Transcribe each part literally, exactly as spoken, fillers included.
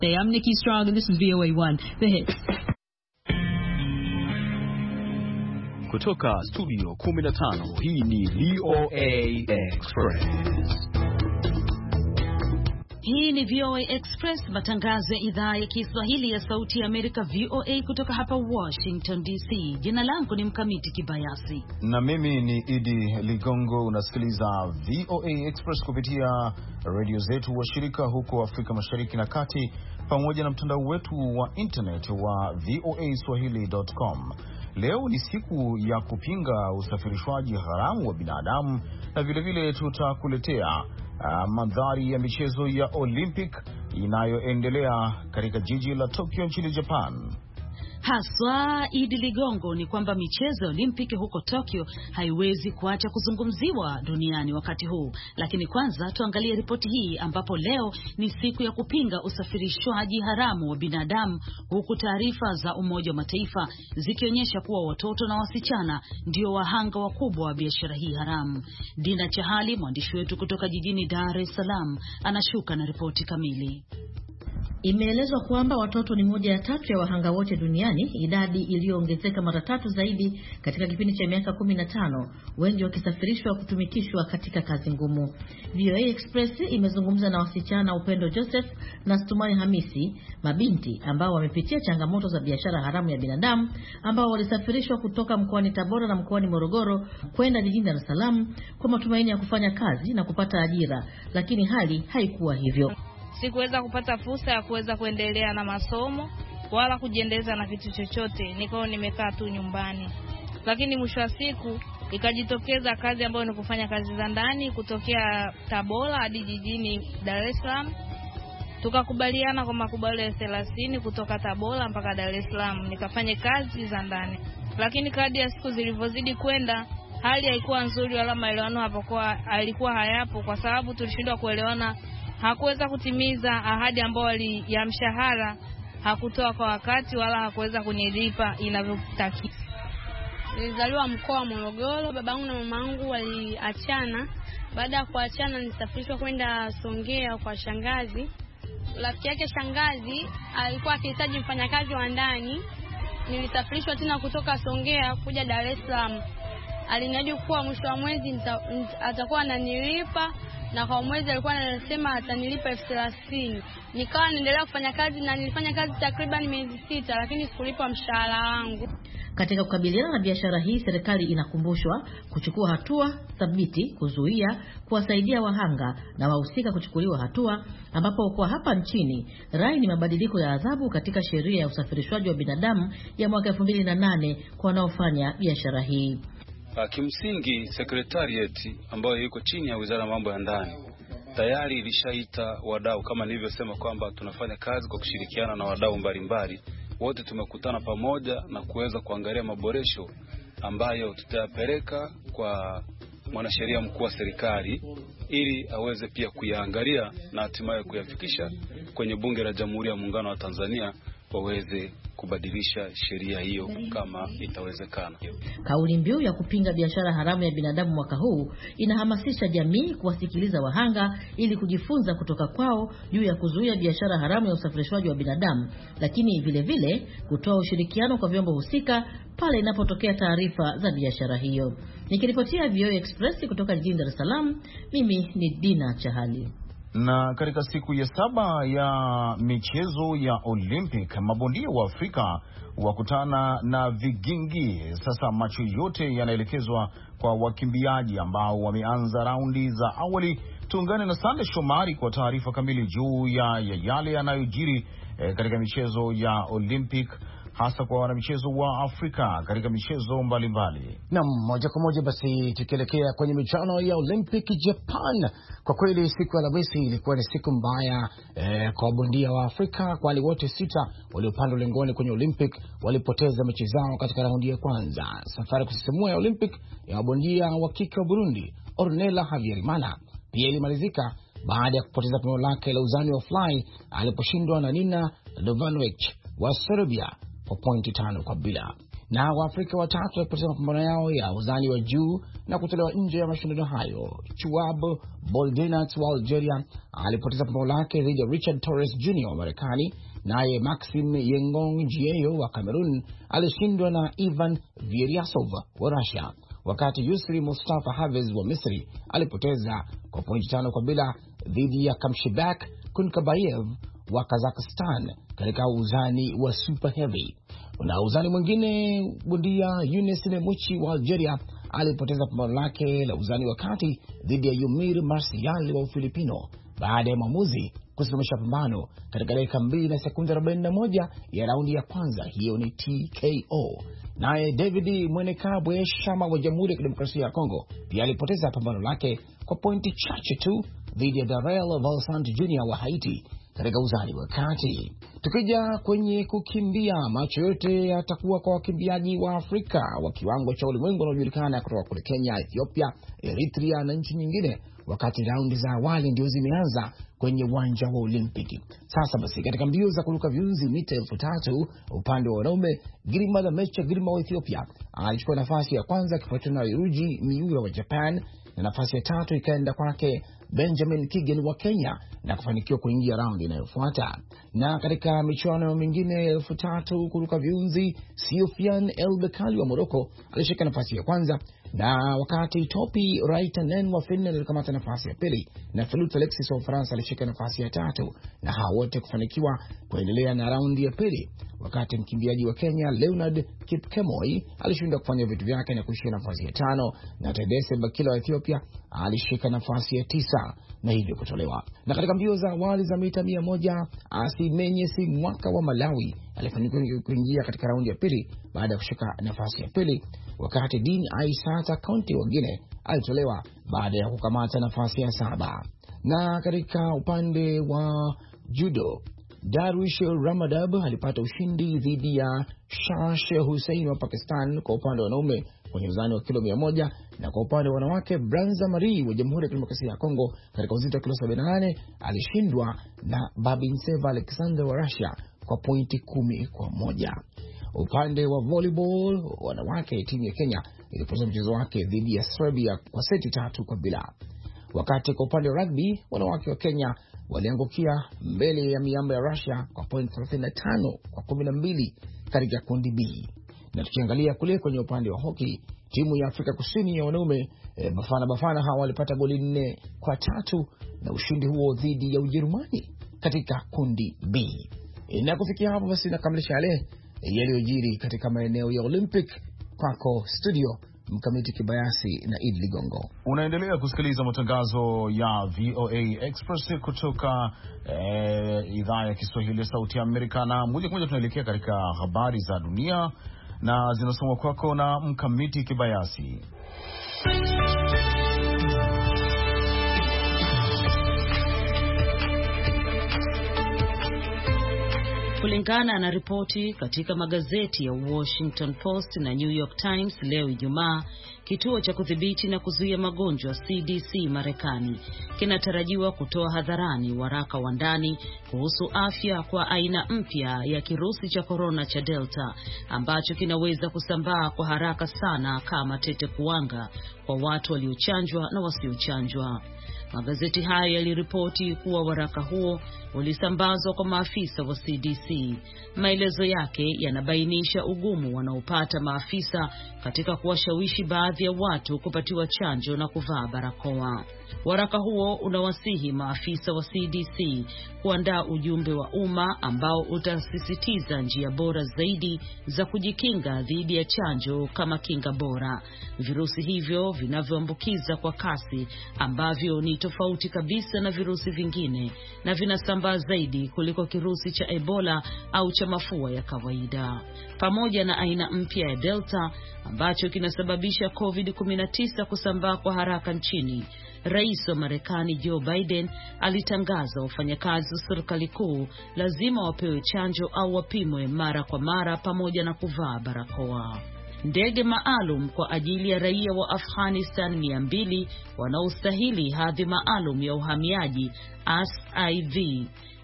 Hey, I'm Nikki Strong and this is V O A one, The Hits. Kutoka studio kumi na tano, hii ni V O A Express. Hii ni V O A Express, matangazo ya idhaa ya Kiswahili ya Sauti ya Amerika V O A kutoka hapa Washington D C. Jina langu ni Mkamiti Kibayasi. Na mimi ni Idi Ligongo. Unasikiliza V O A Express kupitia radio zetu wa shirika huko Afrika Mashariki na Kati, pamoja na mtandao wetu wa internet wa V O A swahili dot com. Leo ni siku ya kupinga usafirishwaji haramu wa binadamu, na vile vile tutakuletea Uh, mandhari ya michezo ya Olympic inayoendelea katika jiji la Tokyo nchini Japan. Haswa Idi Ligongo, ni kwamba michezo ya Olimpiki huko Tokyo haiwezi kuacha kuzungumziwa duniani wakati huu. Lakini kwanza tuangalie ripoti hii, ambapo leo ni siku ya kupinga usafirishwaji haramu wa binadamu, huku taarifa za Umoja wa Mataifa zikionyesha kuwa watoto na wasichana ndio wahanga wakubwa wa biashara hii haramu. Dina Chahali, mwandishi wetu kutoka jijini Dar es Salaam, anashuka na ripoti kamili. Imeelezwa kwamba watoto ni moja ya tatu ya wahanga wote duniani, idadi iliyoongezeka mara tatu zaidi katika kipindi cha miaka kumi na tano, wengi wakisafirishwa kutumikishwa katika kazi ngumu. V O A Express imezungumza na wasichana Upendo Joseph na Stumai Hamisi, mabinti ambao wamepitia changamoto za biashara haramu ya binadamu, ambao walisafirishwa kutoka mkoani Tabora na mkoani Morogoro kwenda jijini Dar es Salaam kwa matumaini ya kufanya kazi na kupata ajira, lakini hali haikuwa hivyo. Sikuweza kupata fursa ya kuweza kuendelea na masomo wala kujiendeleza na kitu chochote, nikao nimekaa tu nyumbani. Lakini mwisho wa siku ikajitokeza kazi ambayo ni kufanya kazi za ndani kutokea Tabora hadi jijini Dar es Salaam. Tukakubaliana kwa makubaliano ya thelathini kutoka Tabora mpaka Dar es Salaam nikafanye kazi za ndani. Lakini kadri ya siku zilivyozidi kwenda, hali haikuwa nzuri wala maelewano hapokuwa alikuwa hayapo, kwa sababu tulishindwa kuelewana. Hakuweza kutimiza ahadi ambayo ya mshahara, hakutoa kwa wakati wala hakuweza kunilipa inavyotakiwa. Nilizaliwa mkoa wa Morogoro, babangu na mamangu waliachana. Baada ya kuachana nilisafirishwa kwenda Songea kwa shangazi. Rafiki yake shangazi alikuwa akihitaji mfanyakazi wa ndani. Nilisafirishwa tena kutoka Songea kuja Dar es Salaam. Aliniahidi kuwa mwisho wa mwezi atakuwa ananilipa, na kwa mwezi alikuwa anasema atanilipa elfu thelathini. Nikawa naendelea kufanya kazi na nilifanya kazi takriban miezi sita, lakini sikulipwa mshahara wangu. Katika kukabiliana na biashara hii, serikali inakumbushwa kuchukua hatua thabiti kuzuia, kuwasaidia wahanga na wahusika kuchukuliwa hatua, ambapo kwa hapa nchini rai ni mabadiliko ya adhabu katika sheria ya usafirishwaji wa binadamu ya mwaka elfu mbili na nane kwa wanaofanya biashara hii. Kimsingi Secretariat ambayo iko chini ya Wizara ya Mambo ya Ndani tayari ilishaita wadau, kama nilivyosema kwamba tunafanya kazi kwa kushirikiana na wadau mbalimbali. Wote tumekutana pamoja na kuweza kuangalia maboresho ambayo tutayapeleka kwa mwanasheria mkuu wa serikali ili aweze pia kuyaangalia na hatimaye kuyafikisha kwenye Bunge la Jamhuri ya Muungano wa Tanzania waweze kubadilisha sheria hiyo kama itawezekana. Kauli mbiu ya kupinga biashara haramu ya binadamu mwaka huu inahamasisha jamii kuwasikiliza wahanga ili kujifunza kutoka kwao juu ya kuzuia biashara haramu ya usafirishwaji wa binadamu, lakini vile vile kutoa ushirikiano kwa vyombo husika pale inapotokea taarifa za biashara hiyo. Nikiripotia V O A Express kutoka jijini Dar es Salaam, mimi ni Dina Chahali. Na katika siku ya saba ya michezo ya Olympic, mabondia wa Afrika wakutana na vigingi. Sasa macho yote yanaelekezwa kwa wakimbiaji ambao wameanza raundi za awali. Tuungane na Sande Shomari kwa taarifa kamili juu ya, ya yale yanayojiri eh, katika michezo ya Olympic, hasa kwa wanamichezo wa Afrika katika michezo mbalimbali. Naam, moja kwa moja basi tukielekea kwenye michuano ya Olympic Japan. Kwa kweli siku ya Alhamisi ilikuwa ni siku mbaya eh, kwa bondia wa Afrika, kwani wote sita waliopanda ulingoni kwenye Olympic walipoteza mechi zao katika raundi ya kwanza. Safari kusisimua ya Olympic ya bondia wa kike wa Burundi Ornella Havyarimana pia ilimalizika baada ya kupoteza pambano lake la uzani wa fly aliposhindwa na Nina Dovanovic wa Serbia kwa pointi tano kwa bila. Na Waafrika watatu walipoteza mapambano yao ya uzani wa juu na kutolewa nje ya mashindano hayo. Chuab Boldinat wa Algeria alipoteza pambano lake dhidi ya Richard Torres Junior wa Marekani, naye Maxim Yengong Jieo wa Cameroon alishindwa na Ivan Viriasov wa Russia, wakati Yusri Mustafa Havez wa Misri alipoteza kwa pointi tano kwa bila dhidi ya Kamshibak Kunkabayev wa Kazakhstan katika uzani wa super heavy. Na uzani mwingine, bondia Younes Nemuchi wa Algeria alipoteza pambano lake la uzani wa kati dhidi ya Yumir Marcial wa Ufilipino baada ya maamuzi kusimamisha pambano katika dakika mbili na sekunde arobaini na moja ya raundi ya kwanza. Hiyo ni T K O. Naye David Mwenekabwe Shama wa Jamhuri ya Kidemokrasia ya Kongo pia alipoteza pambano lake kwa pointi chache tu dhidi ya Darrell Valsant Junior wa Haiti katika uzani wa kati. Tukija kwenye kukimbia, macho yote yatakuwa kwa wakimbiaji wa Afrika wa kiwango cha ulimwengu wanaojulikana kutoka kule Kenya, Ethiopia, Eritrea na nchi nyingine, wakati raundi za awali ndio zimeanza kwenye uwanja wa Olimpiki. Sasa basi, katika mbio za kuruka viunzi mita elfu tatu upande wa wanaume, Girma la Mecha Girma wa Ethiopia alichukua nafasi ya kwanza akifuatiwa na Yuji Miura wa Japan, na nafasi ya tatu ikaenda kwake Benjamin Kigen wa Kenya na kufanikiwa kuingia raundi inayofuata. Na katika michuano mingine elfu tatu kuruka viunzi, Siofian El Bekali wa Morocco alishika nafasi ya kwanza, na wakati Topi Raitanen wa Finland alikamata nafasi ya pili, na Philippe Alexis wa Ufaransa alishika nafasi ya tatu, na hao wote kufanikiwa kuendelea na raundi ya pili. Wakati mkimbiaji wa Kenya Leonard Kipkemoi alishinda kufanya vitu vyake na kushika nafasi ya tano, na Tedese Bakila wa Ethiopia alishika nafasi ya tisa na hivyo kutolewa. Na katika mbio za awali za mita mia moja, Asimenyesi Mwaka wa Malawi alifanikiwa kuingia katika raundi ya pili baada ya kushika nafasi ya pili, wakati Dean Aisata County wa Guinea alitolewa baada ya kukamata nafasi ya saba. Na katika upande wa judo, Darwish Ramadab alipata ushindi dhidi ya Shash Hussein wa Pakistan kwa upande wa wanaume kwenye uzani wa kilo mia moja, na kwa upande wa wanawake Branza Marie wa Jamhuri ya Kidemokrasia ya Kongo katika uzito wa kilo sabini na nane alishindwa na Babinseva Alexander wa Russia kwa pointi kumi kwa moja. Upande wa volleyball wanawake, timu ya Kenya ilipoteza mchezo wake dhidi ya Serbia kwa seti tatu kwa bila. Wakati kwa upande wa rugby wanawake wa Kenya waliangukia mbele ya miamba ya Russia kwa point thelathini na tano kwa kumi na mbili katika kundi B. Na tukiangalia kule kwenye upande wa hockey, timu ya Afrika Kusini ya wanaume e, Bafana Bafana hawa walipata goli nne kwa tatu na ushindi huo dhidi ya Ujerumani katika kundi B. E, na kufikia hapo basi nakamilisha yale e, yaliyojiri katika maeneo ya Olympic. Kwako studio Mkamiti Kibayasi na Idli Gongo. Unaendelea kusikiliza matangazo ya V O A Express kutoka eh, idhaa ya Kiswahili ya Sauti ya Amerika, na moja kwa moja tunaelekea katika habari za dunia na zinasomwa kwako na Mkamiti Kibayasi. Kulingana na ripoti katika magazeti ya Washington Post na New York Times leo Ijumaa, kituo cha kudhibiti na kuzuia magonjwa C D C Marekani kinatarajiwa kutoa hadharani waraka wa ndani kuhusu afya kwa aina mpya ya kirusi cha corona cha Delta ambacho kinaweza kusambaa kwa haraka sana kama tete kuwanga kwa watu waliochanjwa na wasiochanjwa. Magazeti hayo yaliripoti kuwa waraka huo ulisambazwa kwa maafisa wa C D C. Maelezo yake yanabainisha ugumu wanaopata maafisa katika kuwashawishi baadhi ya watu kupatiwa chanjo na kuvaa barakoa. Waraka huo unawasihi maafisa wa C D C kuandaa ujumbe wa umma ambao utasisitiza njia bora zaidi za kujikinga dhidi ya chanjo kama kinga bora. Virusi hivyo vinavyoambukiza kwa kasi ambavyo ni tofauti kabisa na virusi vingine na vinasambaa zaidi kuliko kirusi cha Ebola au cha mafua ya kawaida. Pamoja na aina mpya ya Delta ambacho kinasababisha COVID kumi na tisa kusambaa kwa haraka nchini, Rais wa Marekani Joe Biden alitangaza wafanyakazi wa serikali kuu lazima wapewe chanjo au wapimwe mara kwa mara pamoja na kuvaa barakoa. Ndege maalum kwa ajili ya raia wa Afghanistan mia mbili wanaostahili hadhi maalum ya uhamiaji A S I V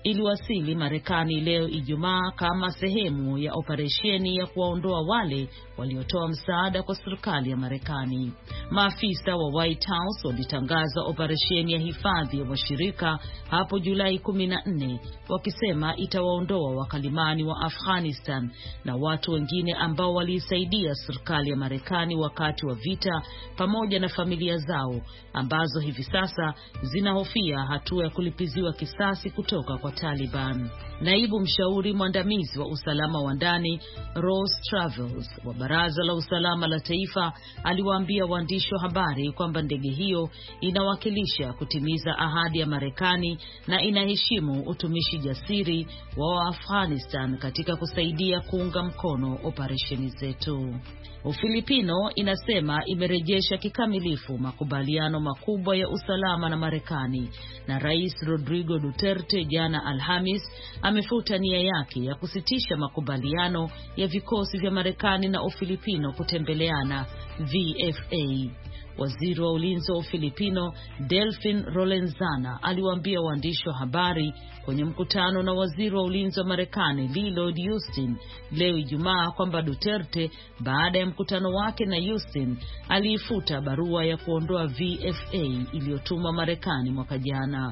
iliwasili Marekani leo Ijumaa kama sehemu ya operesheni ya kuwaondoa wale waliotoa msaada kwa serikali ya Marekani. Maafisa wa White House walitangaza operesheni ya hifadhi ya washirika hapo Julai kumi na nne, wakisema itawaondoa wakalimani wa Afghanistan na watu wengine ambao waliisaidia serikali ya Marekani wakati wa vita, pamoja na familia zao ambazo hivi sasa zinahofia hatua ya kulipiziwa kisasi kutoka kwa Taliban. Naibu mshauri mwandamizi wa usalama wa ndani Ross Travels wa Baraza la Usalama la Taifa aliwaambia waandishi wa habari kwamba ndege hiyo inawakilisha kutimiza ahadi ya Marekani na inaheshimu utumishi jasiri wa Afghanistan katika kusaidia kuunga mkono operesheni zetu. Ufilipino inasema imerejesha kikamilifu makubaliano makubwa ya usalama na Marekani, na Rais Rodrigo Duterte jana Alhamis amefuta nia yake ya kusitisha makubaliano ya vikosi vya Marekani na Ufilipino kutembeleana V F A. Waziri wa ulinzi wa Ufilipino Delfin Rolenzana aliwaambia waandishi wa habari kwenye mkutano na waziri wa ulinzi wa Marekani Lloyd Austin leo Ijumaa kwamba Duterte, baada ya mkutano wake na Austin, aliifuta barua ya kuondoa V F A iliyotumwa Marekani mwaka jana.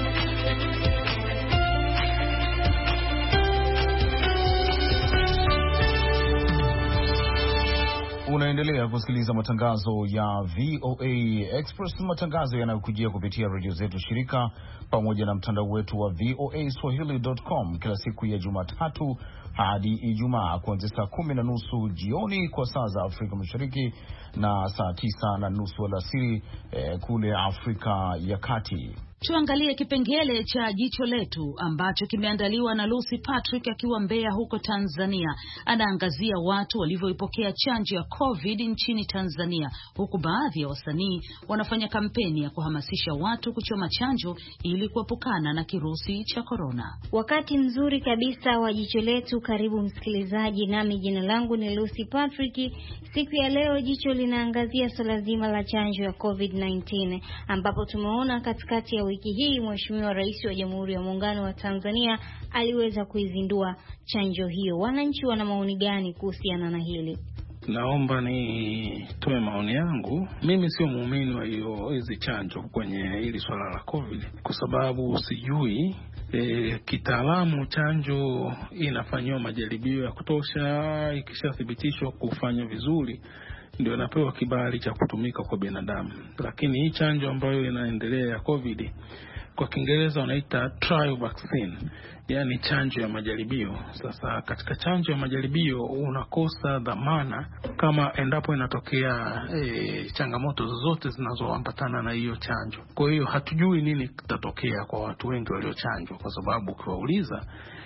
Unaendelea kusikiliza matangazo ya V O A Express, matangazo yanayokujia kupitia radio zetu shirika pamoja na mtandao wetu wa V O A Swahili dot com kila siku ya Jumatatu hadi Ijumaa kuanzia saa kumi na nusu jioni kwa saa za Afrika Mashariki na saa tisa na nusu alasiri eh, kule Afrika ya Kati. Tuangalie kipengele cha jicho letu ambacho kimeandaliwa na Lucy Patrick akiwa Mbeya huko Tanzania. Anaangazia watu walivyoipokea chanjo ya COVID nchini Tanzania, huku baadhi ya wasanii wanafanya kampeni ya kuhamasisha watu kuchoma chanjo ili kuepukana na kirusi cha corona. Wakati mzuri kabisa wa jicho letu, karibu msikilizaji, nami jina langu ni Lucy Patrick. Siku ya leo jicho linaangazia swala zima la chanjo ya COVID nineteen, ambapo tumeona katikati ya wiki hii Mheshimiwa Rais wa Jamhuri ya Muungano wa Tanzania aliweza kuizindua chanjo hiyo. Wananchi wana maoni gani kuhusiana na hili? Naomba nitoe maoni yangu. Mimi sio muumini wa hiyo hizi chanjo kwenye hili swala la COVID, kwa sababu sijui e, kitaalamu chanjo inafanywa majaribio ya kutosha, ikishathibitishwa kufanya vizuri ndio inapewa kibali cha kutumika kwa binadamu. Lakini hii chanjo ambayo inaendelea ya COVID, kwa Kiingereza wanaita trial vaccine, yani chanjo ya majaribio. Sasa katika chanjo ya majaribio unakosa dhamana kama endapo inatokea e, changamoto zozote zinazoambatana na hiyo chanjo. Kwa hiyo hatujui nini kitatokea kwa watu wengi waliochanjwa, kwa sababu ukiwauliza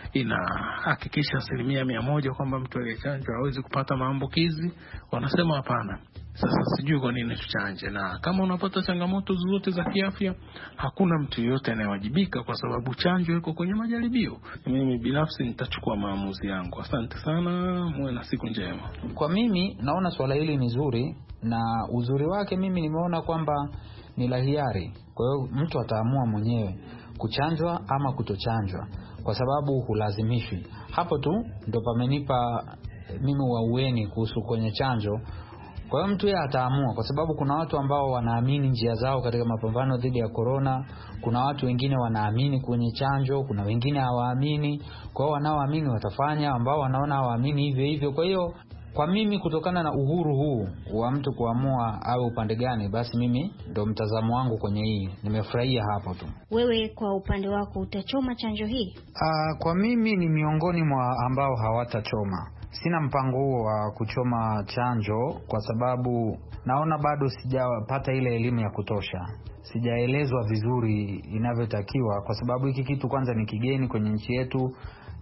inahakikisha asilimia mia moja kwamba mtu aliyechanjwa hawezi kupata maambukizi, wanasema hapana. Sasa sijui kwa nini tuchanje, na kama unapata changamoto zozote za kiafya hakuna mtu yote anayewajibika kwa sababu chanjo iko kwenye majaribio. Mimi binafsi nitachukua maamuzi yangu. Asante sana, muwe na siku njema. Kwa mimi naona swala hili ni zuri, na uzuri wake mimi nimeona kwamba ni la hiari. Kwa hiyo mtu ataamua mwenyewe kuchanjwa ama kutochanjwa, kwa sababu hulazimishwi. Hapo tu ndo pamenipa mimi waueni kuhusu kwenye chanjo. Kwa hiyo mtu yeye ataamua, kwa sababu kuna watu ambao wanaamini njia zao katika mapambano dhidi ya corona, kuna watu wengine wanaamini kwenye chanjo, kuna wengine hawaamini. Kwa hiyo wanaoamini watafanya, ambao wanaona hawaamini hivyo hivyo. Kwa hiyo kwa mimi, kutokana na uhuru huu wa mtu kuamua au upande gani, basi mimi ndo mtazamo wangu kwenye hii. Nimefurahia hapo tu. Wewe kwa upande wako utachoma chanjo hii? Uh, kwa mimi ni miongoni mwa ambao hawatachoma. Sina mpango huo wa kuchoma chanjo kwa sababu naona bado sijapata ile elimu ya kutosha. Sijaelezwa vizuri inavyotakiwa, kwa sababu hiki kitu kwanza ni kigeni kwenye nchi yetu,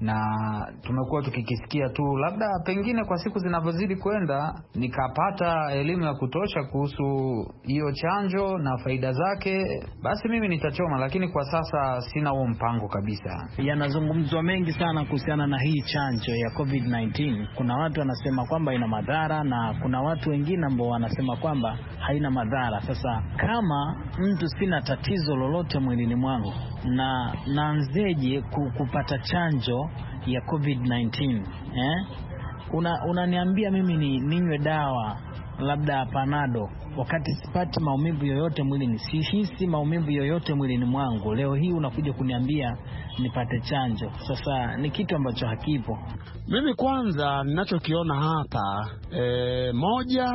na tumekuwa tukikisikia tu, labda pengine kwa siku zinavyozidi kwenda nikapata elimu ya kutosha kuhusu hiyo chanjo na faida zake, basi mimi nitachoma, lakini kwa sasa sina huo mpango kabisa. Yanazungumzwa mengi sana kuhusiana na hii chanjo ya covid nineteen. Kuna watu wanasema kwamba ina madhara na kuna watu wengine ambao wanasema kwamba haina madhara. Sasa kama mtu sina tatizo lolote mwilini mwangu na naanzeje kupata chanjo ya covid nineteen? Eh? Una unaniambia mimi ni ninywe dawa labda Panado wakati sipati maumivu yoyote mwilini, sihisi maumivu yoyote mwilini mwangu. Leo hii unakuja kuniambia nipate chanjo. Sasa ni kitu ambacho hakipo. Mimi kwanza ninachokiona hapa e, moja,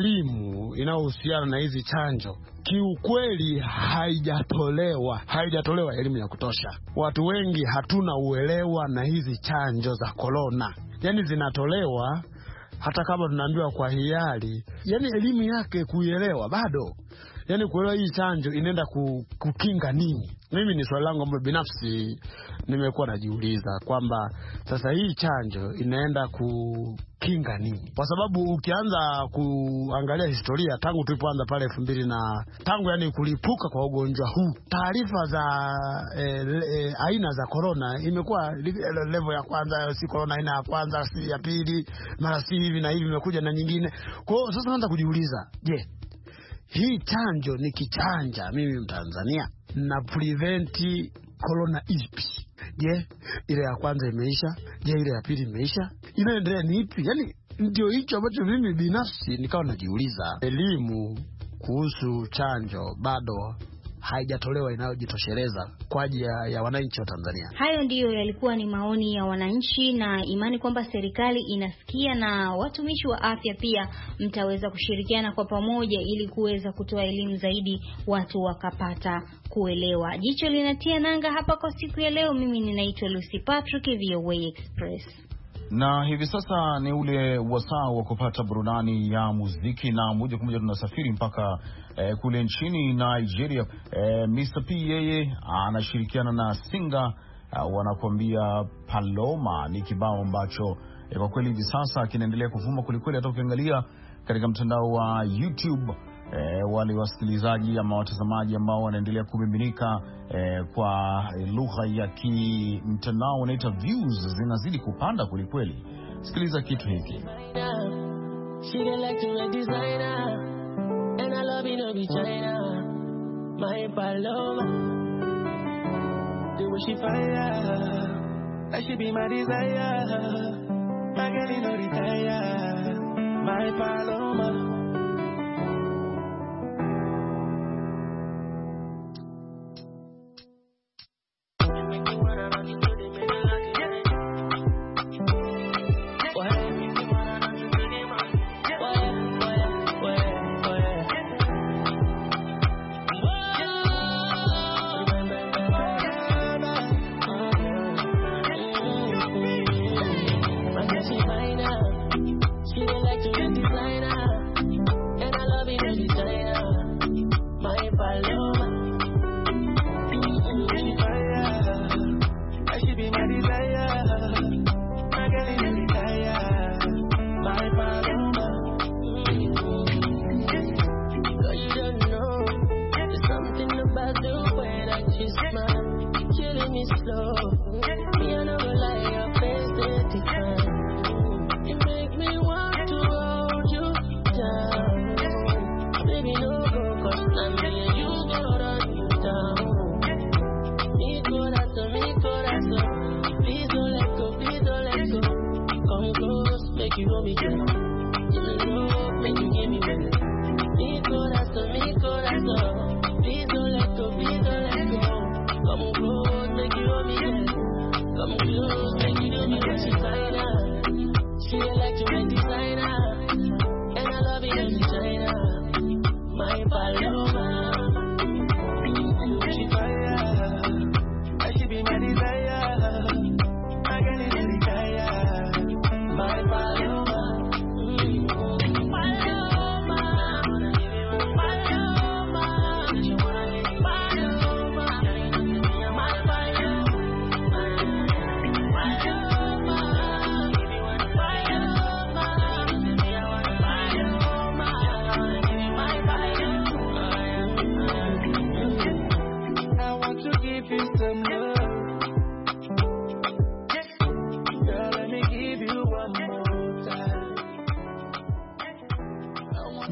elimu inayohusiana na hizi chanjo kiukweli haijatolewa haijatolewa elimu ya kutosha. Watu wengi hatuna uelewa na hizi chanjo za corona. Yaani zinatolewa hata kama tunaambiwa kwa hiari, yani elimu yake kuielewa bado. Yani kuelewa hii chanjo inaenda kukinga nini? Mimi ni swali langu ambalo binafsi nimekuwa najiuliza kwamba sasa hii chanjo inaenda kukinga nini? Kwa sababu ukianza kuangalia historia tangu tulipoanza pale elfu mbili na tangu yani kulipuka kwa ugonjwa huu, taarifa za e, e, aina za corona imekuwa level ya kwanza, si corona aina ya kwanza, si ya pili, mara si hivi na hivi imekuja na nyingine. Kwa hiyo sasa naanza kujiuliza, je, hii chanjo nikichanja mimi Mtanzania na prevent corona ipi? Je, ile ya kwanza imeisha? Je, ile ya pili imeisha? Inaendelea ni ipi? Yaani ndio hicho ambacho mimi binafsi nikawa najiuliza. Elimu kuhusu chanjo bado haijatolewa inayojitosheleza kwa ajili ya, ya wananchi wa Tanzania. Hayo ndiyo yalikuwa ni maoni ya wananchi, na imani kwamba serikali inasikia na watumishi wa afya pia mtaweza kushirikiana kwa pamoja ili kuweza kutoa elimu zaidi, watu wakapata kuelewa. Jicho linatia nanga hapa kwa siku ya leo. Mimi ninaitwa Lucy Patrick, V O A Express. Na hivi sasa ni ule wasaa wa kupata burudani ya muziki, na moja kwa moja tunasafiri mpaka eh, kule nchini Nigeria. Eh, mister P yeye anashirikiana na Singa, uh, wanakuambia Paloma. Ni kibao ambacho eh, kwa kweli hivi sasa kinaendelea kuvuma kulikweli. Hata ukiangalia katika mtandao wa YouTube, E, wale wasikilizaji ama watazamaji ambao wanaendelea kumiminika e, kwa e, lugha ya kimtandao unaita views zinazidi kupanda kulikweli. Sikiliza kitu hiki. She like to wear designer and I love it no be China. My Paloma, the way she fire, that she be my desire. I get it no retire. My Paloma.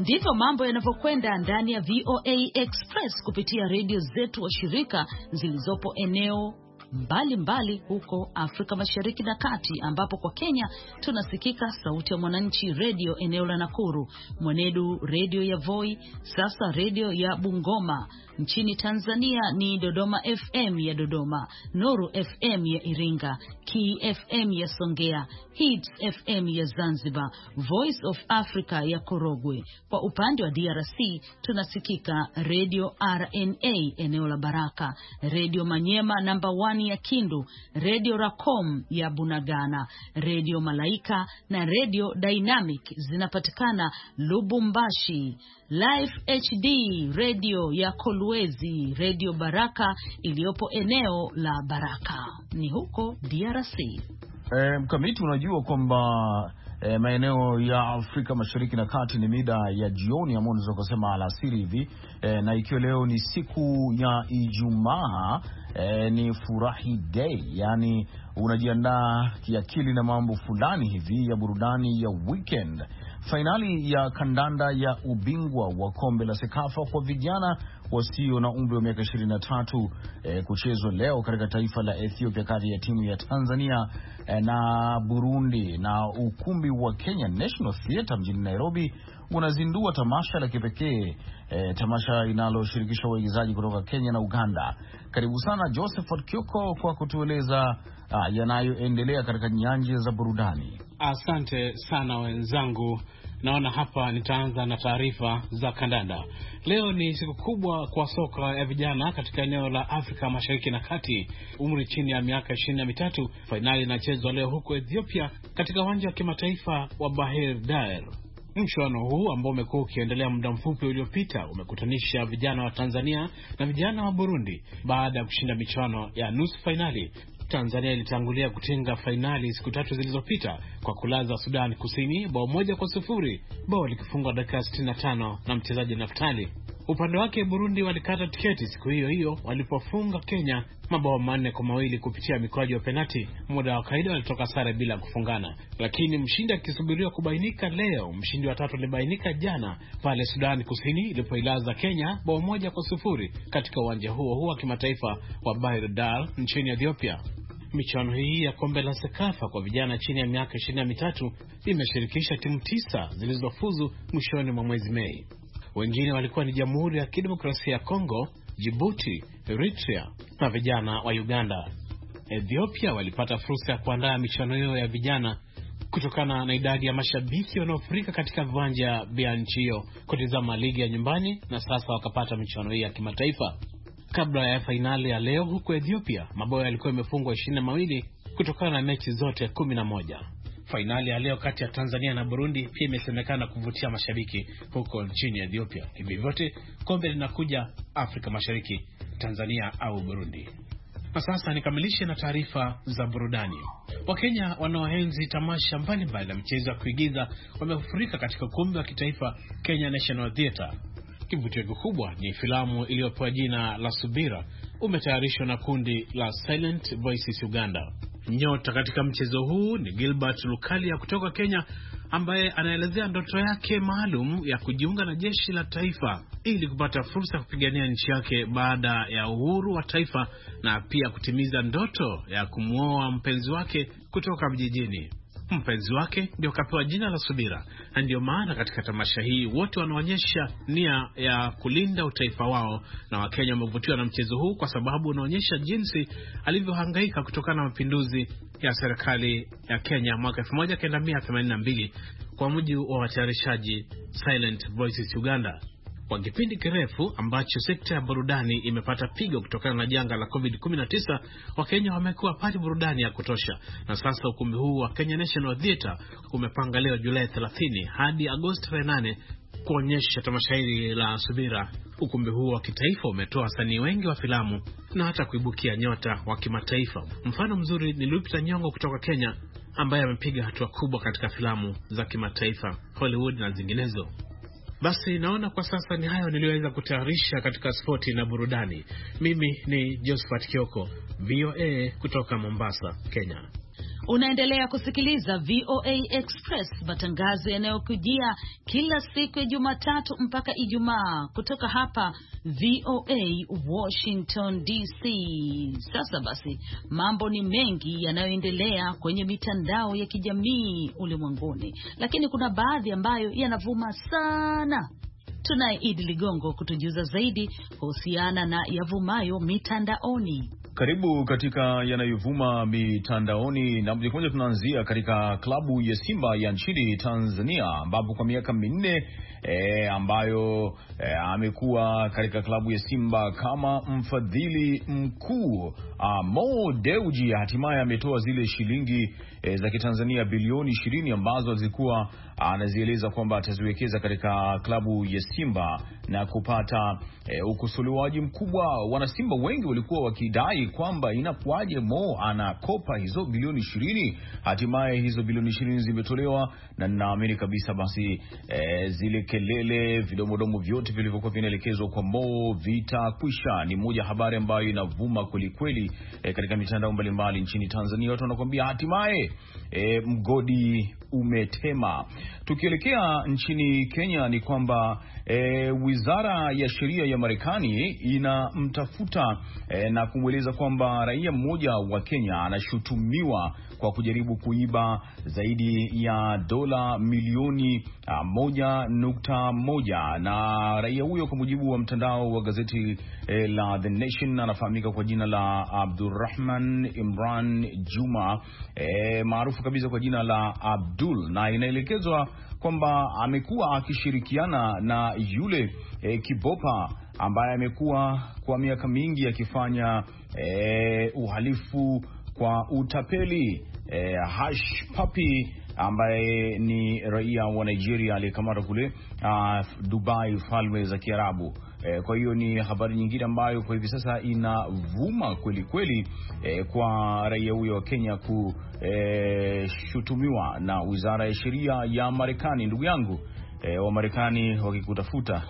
Ndivyo mambo yanavyokwenda ndani ya V O A Express kupitia redio zetu washirika zilizopo eneo mbali mbali huko Afrika Mashariki na Kati, ambapo kwa Kenya tunasikika Sauti ya Mwananchi Radio eneo la Nakuru, Mwenedu Radio ya Voi, Sasa Radio ya Bungoma. Nchini Tanzania ni Dodoma F M ya Dodoma, Nuru F M ya Iringa, Key F M ya Songea, Hits F M ya Zanzibar, Voice of Africa ya Korogwe. Kwa upande wa D R C tunasikika Radio R N A eneo la Baraka, Radio Manyema namba one ya Kindu, Radio Racom ya Bunagana, Radio Malaika na Radio Dynamic zinapatikana Lubumbashi, Life H D Radio ya Kolwezi, Radio Baraka iliyopo eneo la Baraka ni huko D R C. E, mkamiti unajua kwamba e, maeneo ya Afrika Mashariki na Kati ni mida ya jioni ambayo unaweza kusema alasiri hivi, e, na ikiwa leo ni siku ya Ijumaa, e, ni furahi day, yani unajiandaa kiakili na mambo fulani hivi ya burudani ya weekend. Fainali ya kandanda ya ubingwa wa kombe la Sekafa kwa vijana wasio na umri wa miaka ishirini na tatu eh, kuchezwa leo katika taifa la Ethiopia kati ya timu ya Tanzania eh, na Burundi, na ukumbi wa Kenya National Theatre mjini Nairobi unazindua tamasha la kipekee, eh, tamasha inaloshirikisha waigizaji kutoka Kenya na Uganda. Karibu sana Josephat Kioko kwa kutueleza ah, yanayoendelea katika nyanja za burudani. Asante sana wenzangu. Naona hapa nitaanza na taarifa za kandanda. Leo ni siku kubwa kwa soka ya vijana katika eneo la Afrika Mashariki na Kati, umri chini ya miaka ishirini na mitatu. Fainali inachezwa leo huko Ethiopia katika uwanja wa kimataifa wa Bahir Dar. Mchuano huu ambao umekuwa ukiendelea muda mfupi uliopita umekutanisha vijana wa Tanzania na vijana wa Burundi baada ya kushinda michuano ya nusu fainali. Tanzania ilitangulia kutinga fainali siku tatu zilizopita kwa kulaza Sudan Kusini bao moja kwa sufuri, bao likifungwa dakika sitini na tano na mchezaji Naftali. Upande wake Burundi walikata tiketi siku hiyo hiyo walipofunga Kenya mabao manne kwa mawili kupitia mikwaju ya penati. Muda wa kaida walitoka sare bila kufungana, lakini mshindi akisubiriwa kubainika leo. Mshindi wa tatu alibainika jana pale Sudan Kusini ilipoilaza Kenya bao moja kwa sufuri katika uwanja huo huo wa kimataifa wa Bahir Dar nchini Ethiopia. Michuano hii ya kombe la Sekafa kwa vijana chini ya miaka ishirini na mitatu imeshirikisha timu tisa zilizofuzu mwishoni mwa mwezi Mei. Wengine walikuwa ni Jamhuri ya Kidemokrasia ya Kongo, Djibouti, Eritrea na vijana wa Uganda. Ethiopia walipata fursa ya kuandaa michuano hiyo ya vijana kutokana na idadi ya mashabiki wanaofurika katika viwanja vya nchi hiyo kutizama ligi ya nyumbani, na sasa wakapata michuano hii ya kimataifa. Kabla ya fainali ya leo huko Ethiopia, mabao yalikuwa yamefungwa ishirini na mawili kutokana na mechi zote kumi na moja. Fainali ya leo kati ya Tanzania na Burundi pia imesemekana kuvutia mashabiki huko nchini Ethiopia. Hivi vyote kombe linakuja Afrika Mashariki, Tanzania au Burundi. Na sasa nikamilishe na taarifa za burudani. Wakenya wanaoenzi tamasha mbalimbali la mchezo wa kuigiza wamefurika katika ukumbi wa kitaifa Kenya National Theatre. Kivutio kikubwa ni filamu iliyopewa jina la Subira, umetayarishwa na kundi la Silent Voices Uganda. Nyota katika mchezo huu ni Gilbert Lukalia kutoka Kenya, ambaye anaelezea ndoto yake maalum ya kujiunga na jeshi la taifa ili kupata fursa ya kupigania nchi yake baada ya uhuru wa taifa, na pia kutimiza ndoto ya kumuoa mpenzi wake kutoka vijijini. Mpenzi wake ndio kapewa jina la Subira, na ndio maana katika tamasha hii wote wanaonyesha nia ya kulinda utaifa wao, na Wakenya wamevutiwa na mchezo huu kwa sababu unaonyesha jinsi alivyohangaika kutokana na mapinduzi ya serikali ya Kenya mwaka elfu moja kenda mia themanini na mbili, kwa mujibu wa watayarishaji Silent Voices Uganda. Kwa kipindi kirefu ambacho sekta ya burudani imepata pigo kutokana na janga la covid kumi na tisa, Wakenya wamekuwa pati burudani ya kutosha, na sasa ukumbi huu wa Kenya National Theatre umepanga leo Julai thelathini hadi Agosti nane kuonyesha tamasha hili la Subira. Ukumbi huu wa kitaifa umetoa wasanii wengi wa filamu na hata kuibukia nyota wa kimataifa. Mfano mzuri ni Lupita Nyong'o kutoka Kenya, ambaye amepiga hatua kubwa katika filamu za kimataifa, Hollywood na zinginezo. Basi naona kwa sasa ni hayo niliweza kutayarisha katika spoti na burudani. Mimi ni Josephat Kioko, V O A kutoka Mombasa, Kenya. Unaendelea kusikiliza V O A Express, matangazo yanayokujia kila siku ya Jumatatu mpaka Ijumaa kutoka hapa V O A Washington D C. Sasa basi, mambo ni mengi yanayoendelea kwenye mitandao ya kijamii ulimwenguni, lakini kuna baadhi ambayo yanavuma sana. Tunaye Idi Ligongo kutujuza zaidi kuhusiana na yavumayo mitandaoni. Karibu katika yanayovuma mitandaoni, na moja tunaanzia katika klabu ya Simba ya nchini Tanzania, ambapo kwa miaka minne e, ambayo e, amekuwa katika klabu ya Simba kama mfadhili mkuu, Mo Dewji hatimaye ametoa zile shilingi e, za Kitanzania bilioni ishirini ambazo zilikuwa anazieleza kwamba ataziwekeza katika klabu ya Simba na kupata e, ukosolewaji mkubwa. Wanasimba wengi walikuwa wakidai kwamba inakuaje Mo anakopa hizo bilioni ishirini. Hatimaye hizo bilioni ishirini zimetolewa, na naamini kabisa basi e, zile kelele, vidomodomo vyote vilivyokuwa vinaelekezwa kwa Mo vitakwisha. Ni moja habari ambayo inavuma kweli kweli e, katika mitandao mbalimbali nchini Tanzania. Watu wanakuambia hatimaye e, mgodi umetema. Tukielekea nchini Kenya ni kwamba e, Wizara ya Sheria ya Marekani inamtafuta e, na kumweleza kwamba raia mmoja wa Kenya anashutumiwa kwa kujaribu kuiba zaidi ya dola milioni a, moja nukta moja, na raia huyo kwa mujibu wa mtandao wa gazeti e, la The Nation anafahamika kwa jina la Abdurrahman Imran Juma, e, maarufu kabisa kwa jina la Abdul, na inaelekezwa kwamba amekuwa akishirikiana na yule e, kibopa ambaye amekuwa kwa miaka mingi akifanya e, uhalifu kwa utapeli, e, Hush Puppy ambaye ni raia wa Nigeria aliyekamatwa kule uh, Dubai, Falme za Kiarabu. E, kwa hiyo ni habari nyingine ambayo kwa hivi sasa inavuma kweli kweli e, kwa raia huyo wa Kenya kushutumiwa e, na Wizara ya Sheria ya Marekani. Ndugu yangu, e, wa Marekani wakikutafuta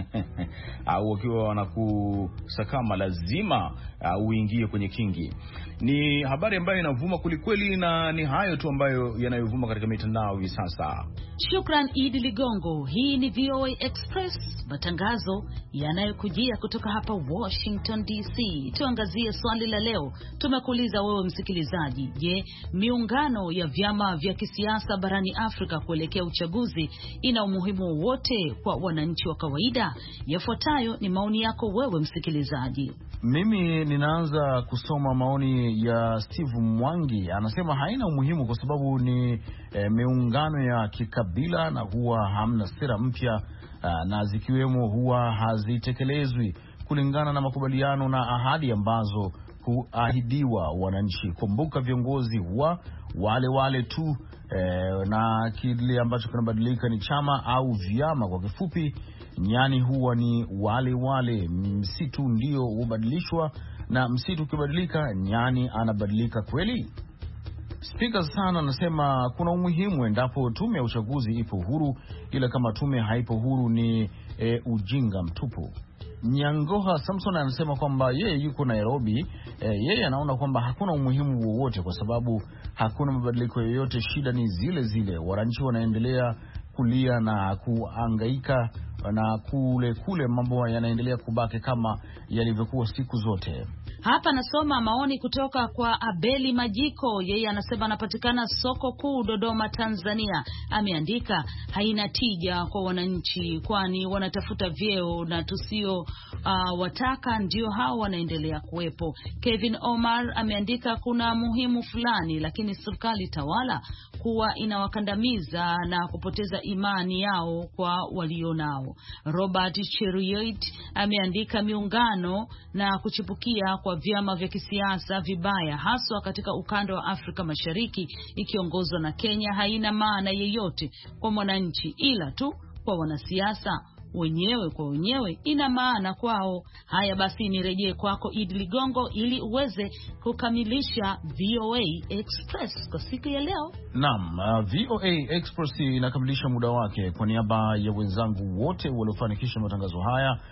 au wakiwa wanakusakama lazima uh, uingie kwenye kingi. Ni habari ambayo inavuma kwelikweli, na ni hayo tu ambayo yanayovuma katika mitandao hivi sasa. Shukran Idi Ligongo. Hii ni V O A Express, matangazo yanayokujia kutoka hapa Washington D C. Tuangazie swali la leo. Tumekuuliza wewe msikilizaji, je, miungano ya vyama vya kisiasa barani Afrika kuelekea uchaguzi ina umuhimu wote kwa wananchi wa kawaida? Yafuatayo ni maoni yako wewe msikilizaji. Mimi ninaanza kusoma maoni ya Steve Mwangi. Anasema haina umuhimu kwa sababu ni e, miungano ya kikabila na huwa hamna sera mpya, na zikiwemo huwa hazitekelezwi kulingana na makubaliano na ahadi ambazo huahidiwa wananchi. Kumbuka viongozi huwa wale wale tu, e, na kile ambacho kinabadilika ni chama au vyama. Kwa kifupi, nyani huwa ni wale wale. Msitu ndio hubadilishwa, na msitu ukibadilika nyani anabadilika kweli. Speaker sana anasema kuna umuhimu endapo tume ya uchaguzi ipo huru, ila kama tume haipo huru ni e, ujinga mtupu. Nyangoha Samson anasema kwamba yeye yuko Nairobi. E, yeye anaona kwamba hakuna umuhimu wowote kwa sababu hakuna mabadiliko yoyote, shida ni zile zile. Wananchi wanaendelea kulia na kuangaika, na kule kule mambo yanaendelea kubaki kama yalivyokuwa siku zote. Hapa nasoma maoni kutoka kwa Abeli Majiko. Yeye anasema anapatikana soko kuu Dodoma, Tanzania. Ameandika haina tija kwa wananchi, kwani wanatafuta vyeo na tusio uh, wataka ndio hao wanaendelea kuwepo. Kevin Omar ameandika kuna muhimu fulani, lakini serikali tawala kuwa inawakandamiza na kupoteza imani yao kwa walionao. Robert Cheruiyot ameandika miungano na kuchipukia kwa vyama vya kisiasa vibaya, haswa katika ukanda wa Afrika Mashariki ikiongozwa na Kenya, haina maana yeyote kwa mwananchi, ila tu kwa wanasiasa wenyewe kwa wenyewe ina maana kwao. Haya basi, nirejee kwako Idi Ligongo ili uweze kukamilisha V O A Express kwa siku ya leo. Naam, uh, V O A Express inakamilisha muda wake. Kwa niaba ya wenzangu wote waliofanikisha matangazo haya,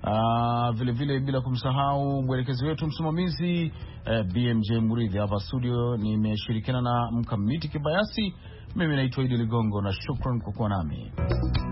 Uh, vile vile bila kumsahau mwelekezi wetu msimamizi uh, B M J Muridhi. Hapa studio nimeshirikiana na Mkamiti Kibayasi. Mimi naitwa Idi Ligongo na shukran kwa kuwa nami.